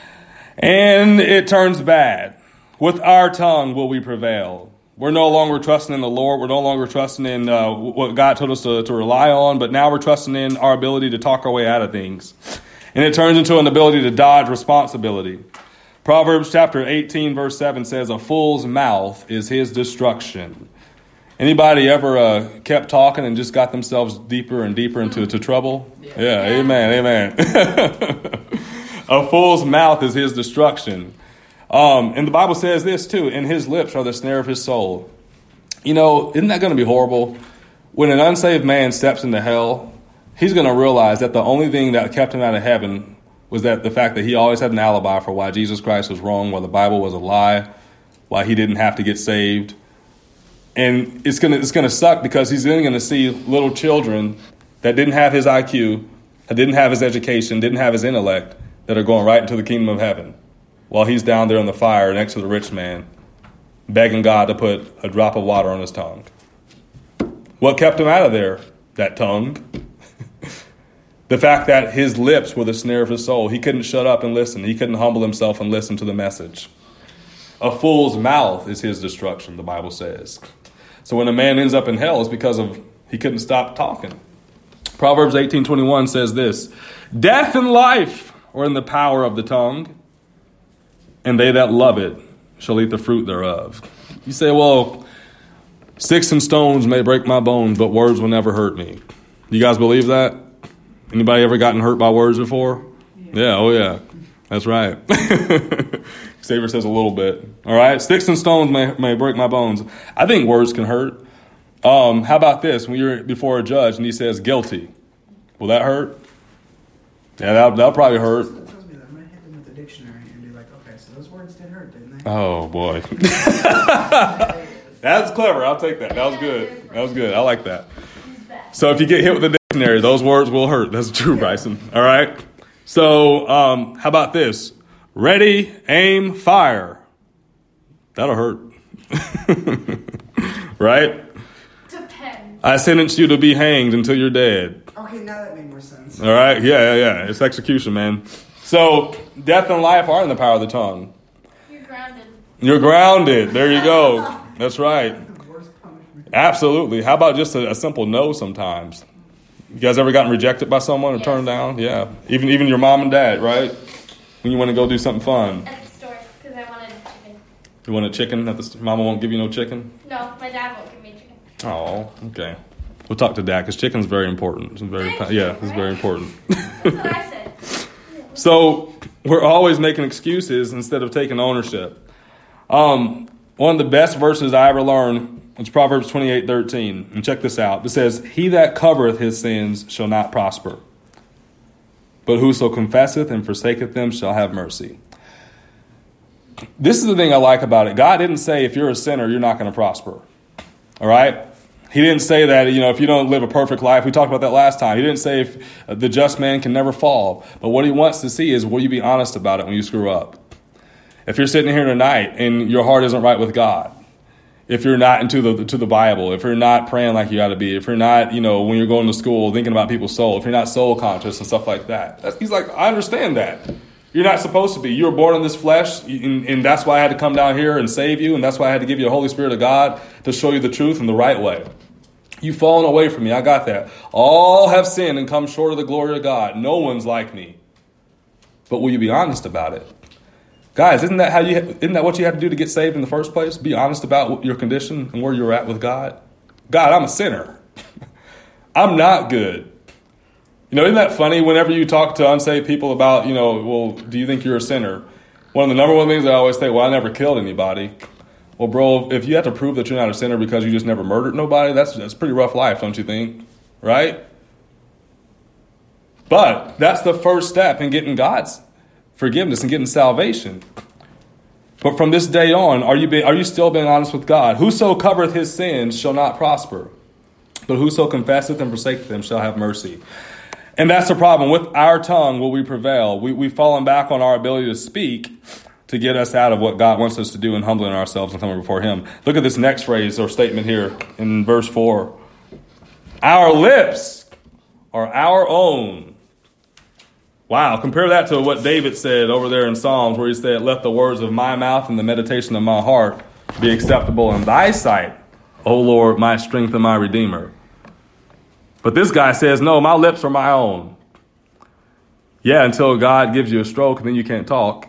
And it turns bad. With our tongue will we prevail. We're no longer trusting in the Lord. We're no longer trusting in uh, what God told us to, to rely on, but now we're trusting in our ability to talk our way out of things. And it turns into an ability to dodge responsibility. Proverbs chapter eighteen, verse seven says, a fool's mouth is his destruction. Anybody ever uh, kept talking and just got themselves deeper and deeper into to trouble? Yeah, yeah, amen, amen. A fool's mouth is his destruction. Um, and the Bible says this too, in his lips are the snare of his soul. You know, isn't that going to be horrible? When an unsaved man steps into hell, he's going to realize that the only thing that kept him out of heaven was that the fact that he always had an alibi for why Jesus Christ was wrong, why the Bible was a lie, why he didn't have to get saved. And it's going to it's going to suck because he's then going to see little children that didn't have his I Q, that didn't have his education, didn't have his intellect, that are going right into the kingdom of heaven while he's down there in the fire next to the rich man, begging God to put a drop of water on his tongue. What kept him out of there? That tongue. The fact that his lips were the snare of his soul. He couldn't shut up and listen. He couldn't humble himself and listen to the message. A fool's mouth is his destruction, the Bible says. So when a man ends up in hell, it's because of he couldn't stop talking. Proverbs eighteen twenty-one says this, death and life are in the power of the tongue, and they that love it shall eat the fruit thereof. You say, well, sticks and stones may break my bones, but words will never hurt me. You guys believe that? Anybody ever gotten hurt by words before? Yeah, yeah oh yeah. That's right. Xavier says a little bit. All right, sticks and stones may, may break my bones. I think words can hurt. Um, how about this? When you're before a judge and he says guilty, will that hurt? Yeah, that'll, that'll probably hurt. I'm going to hit them with the dictionary and be like, okay, so those words did hurt, didn't they? Oh, boy. That's clever. I'll take that. That was good. That was good. I like that. So if you get hit with the dictionary, those words will hurt. That's true, Bryson. All right? So um, how about this? Ready, aim, fire. That'll hurt. Right? Depends. I sentence you to be hanged until you're dead. Okay, now that made more sense. All right? Yeah, yeah, yeah. It's execution, man. So death and life are in the power of the tongue. You're grounded. You're grounded. There you go. That's right. Absolutely. How about just a, a simple no sometimes? You guys ever gotten rejected by someone or yes. turned down? Yeah. Even even your mom and dad, right? When you want to go do something fun. At the store, because I wanted chicken. You want a chicken? At the st- Mama won't give you no chicken? No, my dad won't give me chicken. Oh, okay. We'll talk to Dad because chicken's very important. It's very, Thank yeah, you, it's very important. That's what I said. So we're always making excuses instead of taking ownership. Um, one of the best verses I ever learned It's Proverbs twenty-eight thirteen. And check this out. It says, he that covereth his sins shall not prosper, but whoso confesseth and forsaketh them shall have mercy. This is the thing I like about it. God didn't say if you're a sinner, you're not going to prosper. All right? He didn't say that, you know, if you don't live a perfect life. We talked about that last time. He didn't say if the just man can never fall. But what he wants to see is, will you be honest about it when you screw up? If you're sitting here tonight and your heart isn't right with God, if you're not into the to the Bible, if you're not praying like you got to be, if you're not, you know, when you're going to school thinking about people's soul, if you're not soul conscious and stuff like that. That's, he's like, I understand that. You're not supposed to be. You were born in this flesh, and, and that's why I had to come down here and save you, and that's why I had to give you the Holy Spirit of God to show you the truth in the right way. You've fallen away from me. I got that. All have sinned and come short of the glory of God. No one's like me. But will you be honest about it? Guys, isn't that how you? Isn't that what you had to do to get saved in the first place? Be honest about your condition and where you're at with God. God, I'm a sinner. I'm not good. You know, isn't that funny? Whenever you talk to unsaved people about, you know, well, do you think you're a sinner? One of the number one things I always say, well, I never killed anybody. Well, bro, if you have to prove that you're not a sinner because you just never murdered nobody, that's that's a pretty rough life, don't you think? Right? But that's the first step in getting God's forgiveness and getting salvation. But from this day on, are you being, are you still being honest with God? Whoso covereth his sins shall not prosper, but whoso confesseth and forsaketh them shall have mercy. And that's the problem. With our tongue will we prevail. We, we've fallen back on our ability to speak to get us out of what God wants us to do and humbling ourselves and coming before him. Look at this next phrase or statement here in verse four. Our lips are our own. Wow, compare that to what David said over there in Psalms where he said, let the words of my mouth and the meditation of my heart be acceptable in thy sight, O Lord, my strength and my redeemer. But this guy says, no, my lips are my own. Yeah, until God gives you a stroke and then you can't talk.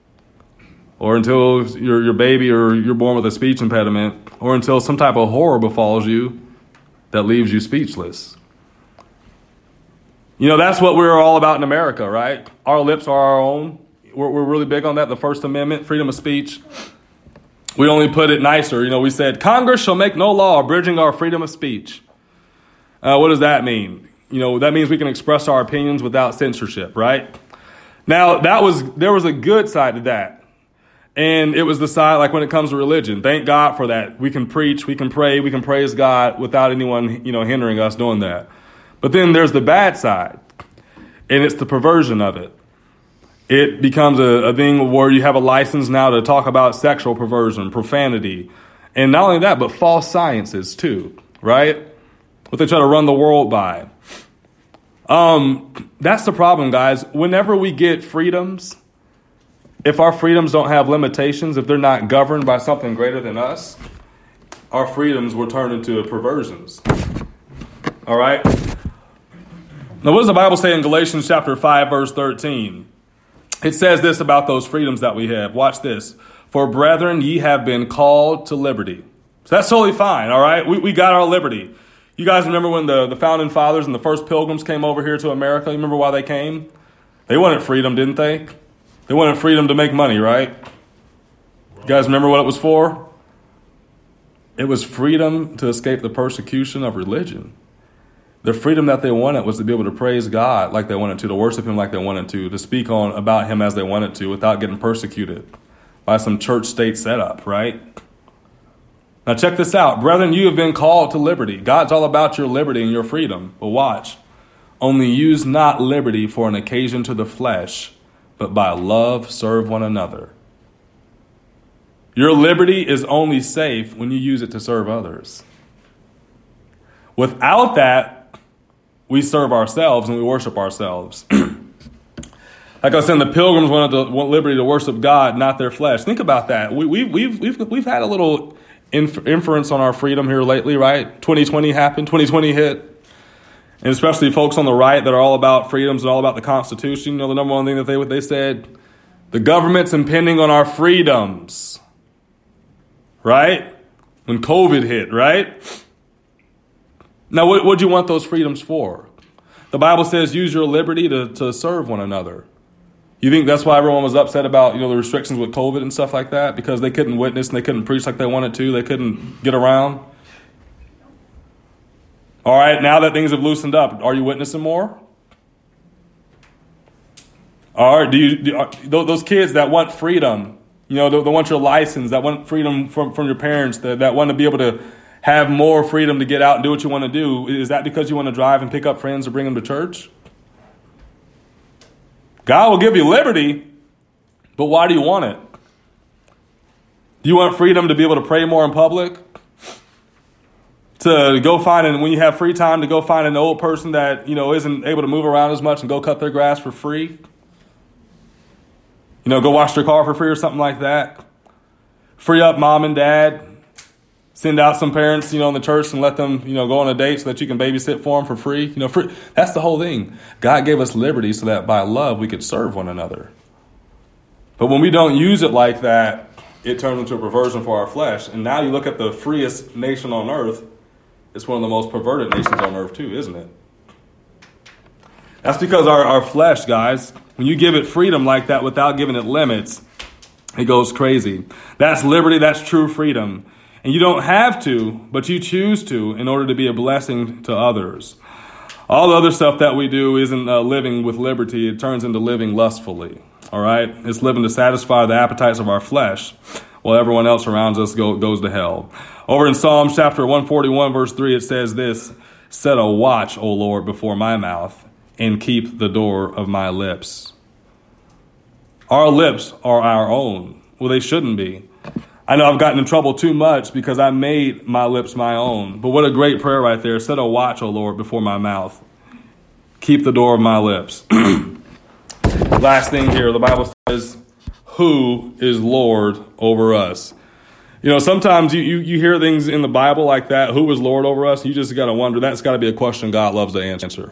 Or until you're your baby or you're born with a speech impediment. Or until some type of horror befalls you that leaves you speechless. You know, that's what we're all about in America, right? Our lips are our own. We're, we're really big on that, the First Amendment, freedom of speech. We only put it nicer. You know, we said, Congress shall make no law abridging our freedom of speech. Uh, what does that mean? You know, that means we can express our opinions without censorship, right? Now, that was there was a good side to that. And it was the side, like when it comes to religion. Thank God for that. We can preach, we can pray, we can praise God without anyone, you know, hindering us doing that. But then there's the bad side, and it's the perversion of it. It becomes a, a thing where you have a license now to talk about sexual perversion, profanity, and not only that, but false sciences too, right? What they try to run the world by. Um, that's the problem, guys. Whenever we get freedoms, if our freedoms don't have limitations, if they're not governed by something greater than us, our freedoms will turn into perversions. All right? Now, what does the Bible say in Galatians chapter five, verse thirteen? It says this about those freedoms that we have. Watch this. For brethren, ye have been called to liberty. So that's totally fine, all right? We, we got our liberty. You guys remember when the, the founding fathers and the first pilgrims came over here to America? You remember why they came? They wanted freedom, didn't they? They wanted freedom to make money, right? You guys remember what it was for? It was freedom to escape the persecution of religion. The freedom that they wanted was to be able to praise God like they wanted to, to worship him like they wanted to, to speak on about him as they wanted to without getting persecuted by some church state setup, right? Now check this out. Brethren, you have been called to liberty. God's all about your liberty and your freedom. But watch. Only use not liberty for an occasion to the flesh, but by love serve one another. Your liberty is only safe when you use it to serve others. Without that, we serve ourselves and we worship ourselves. Like I said, the pilgrims wanted to want liberty to worship God, not their flesh. Think about that. We, we, we've we've we've had a little inf- inference on our freedom here lately, right? twenty twenty happened. twenty twenty hit. And especially folks on the right that are all about freedoms and all about the Constitution. You know, the number one thing that they they said, the government's impending on our freedoms. Right? When COVID hit, right? Now, what would you want those freedoms for? The Bible says use your liberty to, to serve one another. You think that's why everyone was upset about, you know, the restrictions with COVID and stuff like that? Because they couldn't witness and they couldn't preach like they wanted to. They couldn't get around. All right, now that things have loosened up, are you witnessing more? All right, do you do, are, those kids that want freedom, you know, that want your license, that want freedom from, from your parents, that, that want to be able to have more freedom to get out and do what you want to do, is that because you want to drive and pick up friends or bring them to church? God will give you liberty, but why do you want it? Do you want freedom to be able to pray more in public? To go find, and when you have free time, to go find an old person that, you know, isn't able to move around as much and go cut their grass for free? You know, go wash their car for free or something like that. Free up mom and dad. Send out some parents, you know, in the church and let them, you know, go on a date so that you can babysit for them for free. You know, free. That's the whole thing. God gave us liberty so that by love we could serve one another. But when we don't use it like that, it turns into a perversion for our flesh. And now you look at the freest nation on earth. It's one of the most perverted nations on earth too, isn't it? That's because our, our flesh, guys, when you give it freedom like that without giving it limits, it goes crazy. That's liberty. That's true freedom. And you don't have to, but you choose to in order to be a blessing to others. All the other stuff that we do isn't uh, living with liberty. It turns into living lustfully. All right? It's living to satisfy the appetites of our flesh while everyone else around us go, goes to hell. Over in Psalms chapter one forty-one, verse three, it says this: "Set a watch, O Lord, before my mouth, and keep the door of my lips." Our lips are our own. Well, they shouldn't be. I know I've gotten in trouble too much because I made my lips my own. But what a great prayer right there. Set a watch, O Lord, before my mouth. Keep the door of my lips. Last thing here, the Bible says, who is Lord over us? You know, sometimes you, you, you hear things in the Bible like that, who is Lord over us? You just got to wonder, that's got to be a question God loves to answer.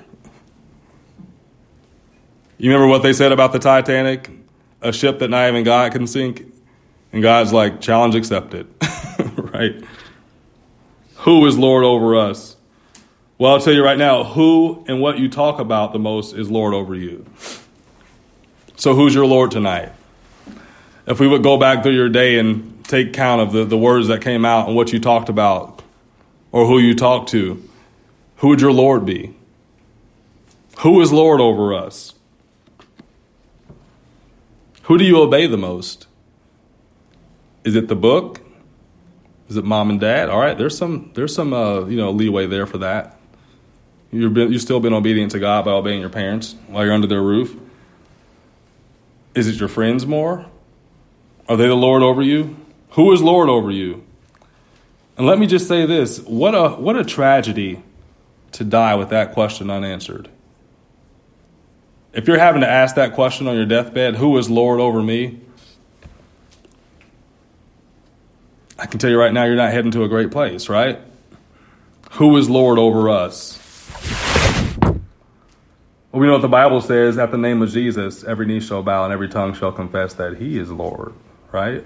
You remember what they said about the Titanic? A ship that not even God can sink? And God's like, challenge accepted, right? Who is Lord over us? Well, I'll tell you right now, who and what you talk about the most is Lord over you. So who's your Lord tonight? If we would go back through your day and take count of the, the words that came out and what you talked about or who you talked to, who would your Lord be? Who is Lord over us? Who do you obey the most? Is it the book? Is it mom and dad? All right, there's some there's some uh, you know leeway there for that. You've been you've still been obedient to God by obeying your parents while you're under their roof. Is it your friends more? Are they the Lord over you? Who is Lord over you? And let me just say this: what a what a tragedy to die with that question unanswered. If you're having to ask that question on your deathbed, who is Lord over me? I can tell you right now, you're not heading to a great place, right? Who is Lord over us? Well, we know what the Bible says: at the name of Jesus, every knee shall bow and every tongue shall confess that he is Lord, right?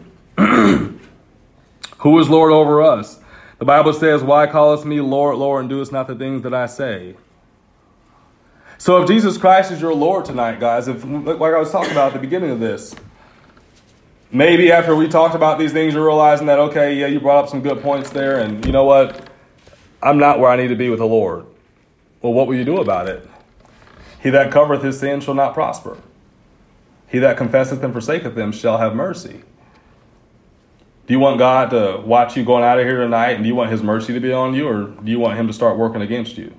Who is Lord over us? The Bible says, why callest me Lord, Lord, and doest not the things that I say? So if Jesus Christ is your Lord tonight, guys, if, like I was talking about at the beginning of this, maybe after we talked about these things, you're realizing that, okay, yeah, you brought up some good points there, and you know what? I'm not where I need to be with the Lord. Well, what will you do about it? He that covereth his sin shall not prosper. He that confesseth and forsaketh them shall have mercy. Do you want God to watch you going out of here tonight, and do you want his mercy to be on you, or do you want him to start working against you?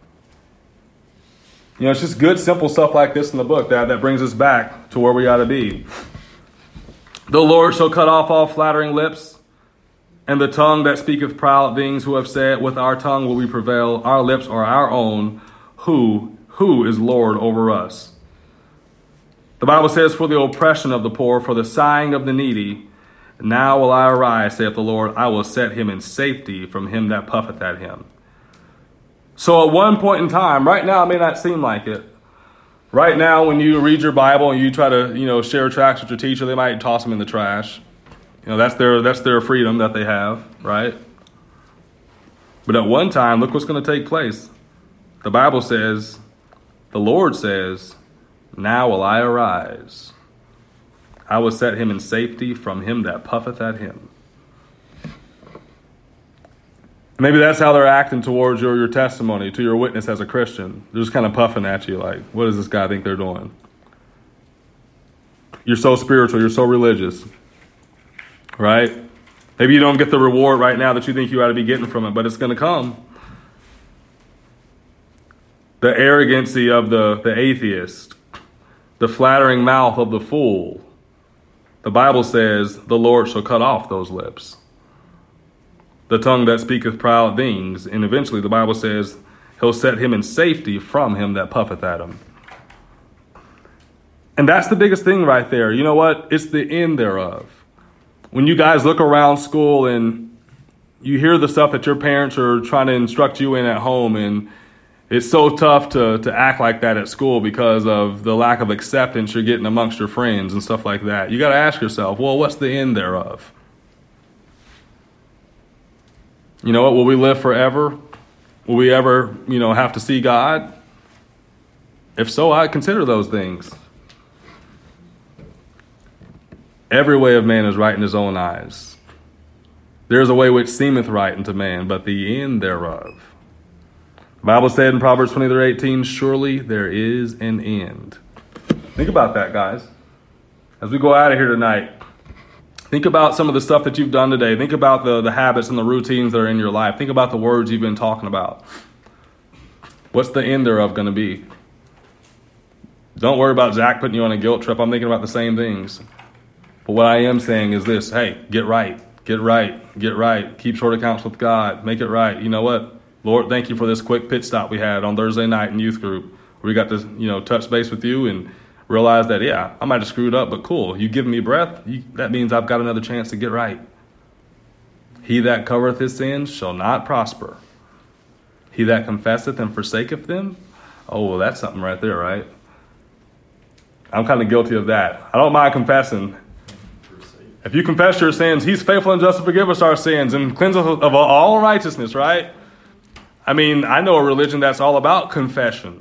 You know, it's just good, simple stuff like this in the book that, that brings us back to where we ought to be. The Lord shall cut off all flattering lips, and the tongue that speaketh proud things, who have said, with our tongue will we prevail, our lips are our own, who, who is Lord over us? The Bible says, for the oppression of the poor, for the sighing of the needy, now will I arise, saith the Lord, I will set him in safety from him that puffeth at him. So at one point in time, right now it may not seem like it. Right now, when you read your Bible and you try to, you know, share tracts with your teacher, they might toss them in the trash. You know, that's their that's their freedom that they have, right? But at one time, look what's going to take place. The Bible says, the Lord says, now will I arise. I will set him in safety from him that puffeth at him. Maybe that's how they're acting towards your, your testimony, to your witness as a Christian. They're just kind of puffing at you like, what does this guy think they're doing? You're so spiritual, you're so religious, right? Maybe you don't get the reward right now that you think you ought to be getting from it, but it's going to come. The arrogancy of the, the atheist, the flattering mouth of the fool. The Bible says the Lord shall cut off those lips. The tongue that speaketh proud things. And eventually the Bible says he'll set him in safety from him that puffeth at him. And that's the biggest thing right there. You know what? It's the end thereof. When you guys look around school and you hear the stuff that your parents are trying to instruct you in at home, and it's so tough to, to act like that at school because of the lack of acceptance you're getting amongst your friends and stuff like that. You got to ask yourself, well, what's the end thereof? You know what? Will we live forever? Will we ever, you know, have to see God? If so, I consider those things. Every way of man is right in his own eyes. There is a way which seemeth right unto man, but the end thereof. The Bible said in Proverbs twenty-three eighteen, surely there is an end. Think about that, guys. As we go out of here tonight, think about some of the stuff that you've done today. Think about the, the habits and the routines that are in your life. Think about the words you've been talking about. What's the end thereof going to be? Don't worry about Zach putting you on a guilt trip. I'm thinking about the same things. But what I am saying is this, hey, get right, get right, get right. Keep short accounts with God. Make it right. You know what? Lord, thank you for this quick pit stop we had on Thursday night in youth group, where we got to, you know, touch base with you and realize that, yeah, I might have screwed up, but cool. You give me breath, you, that means I've got another chance to get right. He that covereth his sins shall not prosper. He that confesseth and forsaketh them, oh, well, that's something right there, right? I'm kind of guilty of that. I don't mind confessing. If you confess your sins, he's faithful and just to forgive us our sins and cleanse us of all righteousness, right? I mean, I know a religion that's all about confession,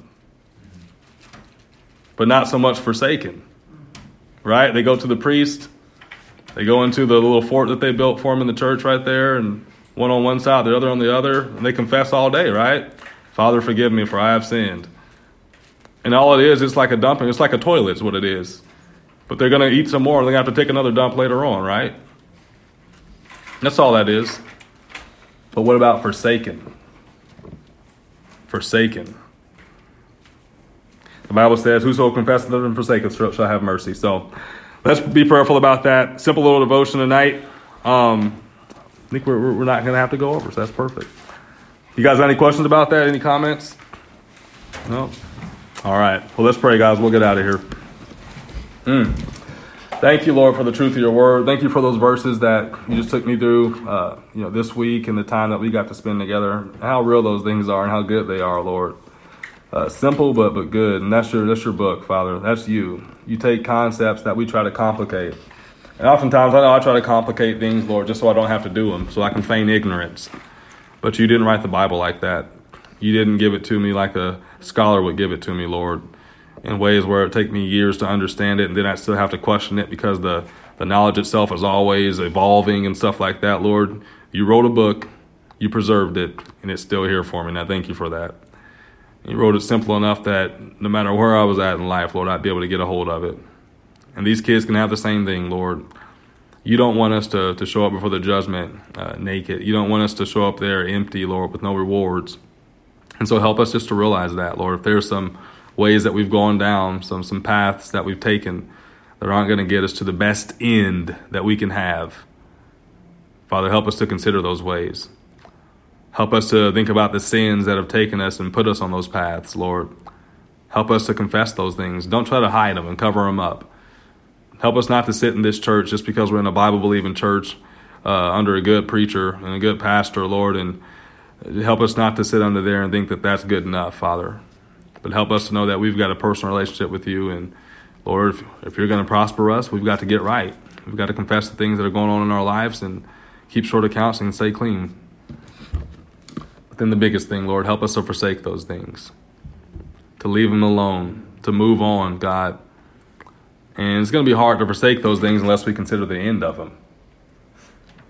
but not so much forsaken, right? They go to the priest, they go into the little fort that they built for them in the church right there, and one on one side, the other on the other, and they confess all day, right? Father, forgive me, for I have sinned. And all it is, it's like a dumping. It's like a toilet is what it is. But they're going to eat some more, and they're going to have to take another dump later on, right? That's all that is. But what about forsaken? Forsaken. The Bible says, whoso confesseth and forsaketh shall have mercy. So let's be prayerful about that. Simple little devotion tonight. Um, I think we're, we're not going to have to go over, so that's perfect. You guys got any questions about that? Any comments? No? All right. Well, let's pray, guys. We'll get out of here. Mm. Thank you, Lord, for the truth of your word. Thank you for those verses that you just took me through, uh, you know, this week and the time that we got to spend together. How real those things are and how good they are, Lord. Uh, simple, but but good. And that's your that's your book, Father. That's you. You take concepts that we try to complicate. And oftentimes, I know I try to complicate things, Lord, just so I don't have to do them, so I can feign ignorance. But you didn't write the Bible like that. You didn't give it to me like a scholar would give it to me, Lord, in ways where it take me years to understand it, and then I still have to question it because the, the knowledge itself is always evolving and stuff like that. Lord, you wrote a book, you preserved it, and it's still here for me, and I thank you for that. You wrote it simple enough that no matter where I was at in life, Lord, I'd be able to get a hold of it. And these kids can have the same thing, Lord. You don't want us to, to show up before the judgment uh, naked. You don't want us to show up there empty, Lord, with no rewards. And so help us just to realize that, Lord. If there's some ways that we've gone down, some some paths that we've taken that aren't going to get us to the best end that we can have, Father, help us to consider those ways. Help us to think about the sins that have taken us and put us on those paths, Lord. Help us to confess those things. Don't try to hide them and cover them up. Help us not to sit in this church just because we're in a Bible-believing church uh, under a good preacher and a good pastor, Lord, and help us not to sit under there and think that that's good enough, Father. But help us to know that we've got a personal relationship with you. And, Lord, if, if you're going to prosper us, we've got to get right. We've got to confess the things that are going on in our lives and keep short accounts and stay clean. But then the biggest thing, Lord, help us to forsake those things, to leave them alone, to move on, God. And it's going to be hard to forsake those things unless we consider the end of them.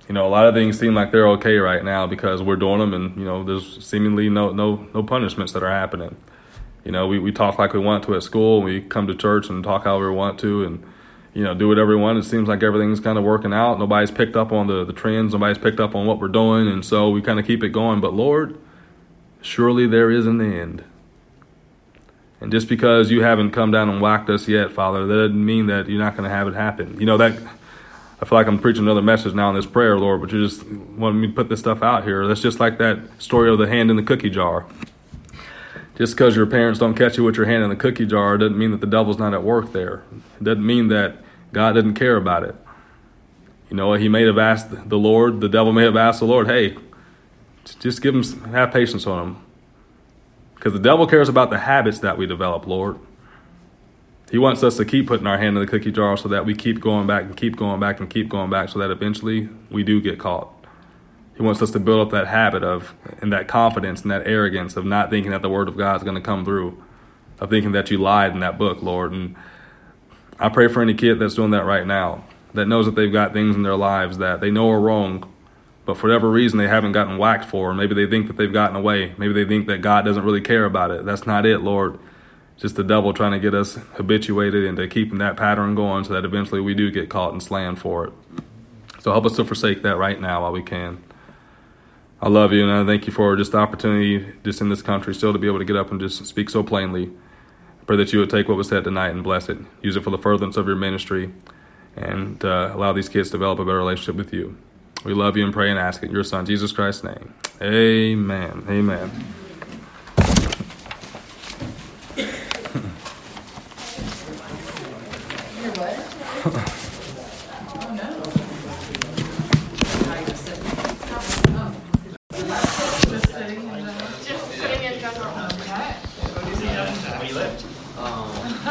You know, a lot of things seem like they're okay right now because we're doing them, and you know, there's seemingly no no no punishments that are happening. You know, we, we talk like we want to at school. We come to church and talk however we want to, and you know, do whatever we want. It seems like everything's kind of working out. Nobody's picked up on the the trends. Nobody's picked up on what we're doing, and so we kind of keep it going. But Lord, surely there is an end. And just because you haven't come down and whacked us yet, Father, that doesn't mean that you're not going to have it happen. You know that. I feel like I'm preaching another message now in this prayer, Lord, but you just wanted me to put this stuff out here. That's just like that story of the hand in the cookie jar. Just because your parents don't catch you with your hand in the cookie jar doesn't mean that the devil's not at work there. It doesn't mean that God doesn't care about it. You know, he may have asked the Lord, the devil may have asked the Lord, hey, just give him, have patience on him. Because the devil cares about the habits that we develop, Lord. He wants us to keep putting our hand in the cookie jar so that we keep going back and keep going back and keep going back so that eventually we do get caught. He wants us to build up that habit of, and that confidence and that arrogance of not thinking that the word of God is going to come through, of thinking that you lied in that book, Lord. And I pray for any kid that's doing that right now, that knows that they've got things in their lives that they know are wrong, but for whatever reason they haven't gotten whacked for. Maybe they think that they've gotten away. Maybe they think that God doesn't really care about it. That's not it, Lord. Just the devil trying to get us habituated into keeping that pattern going so that eventually we do get caught and slammed for it. So help us to forsake that right now while we can. I love you, and I thank you for just the opportunity just in this country still to be able to get up and just speak so plainly. I pray that you would take what was said tonight and bless it. Use it for the furtherance of your ministry and uh, allow these kids to develop a better relationship with you. We love you and pray and ask it in your son, Jesus Christ's name. Amen. Amen. You're what?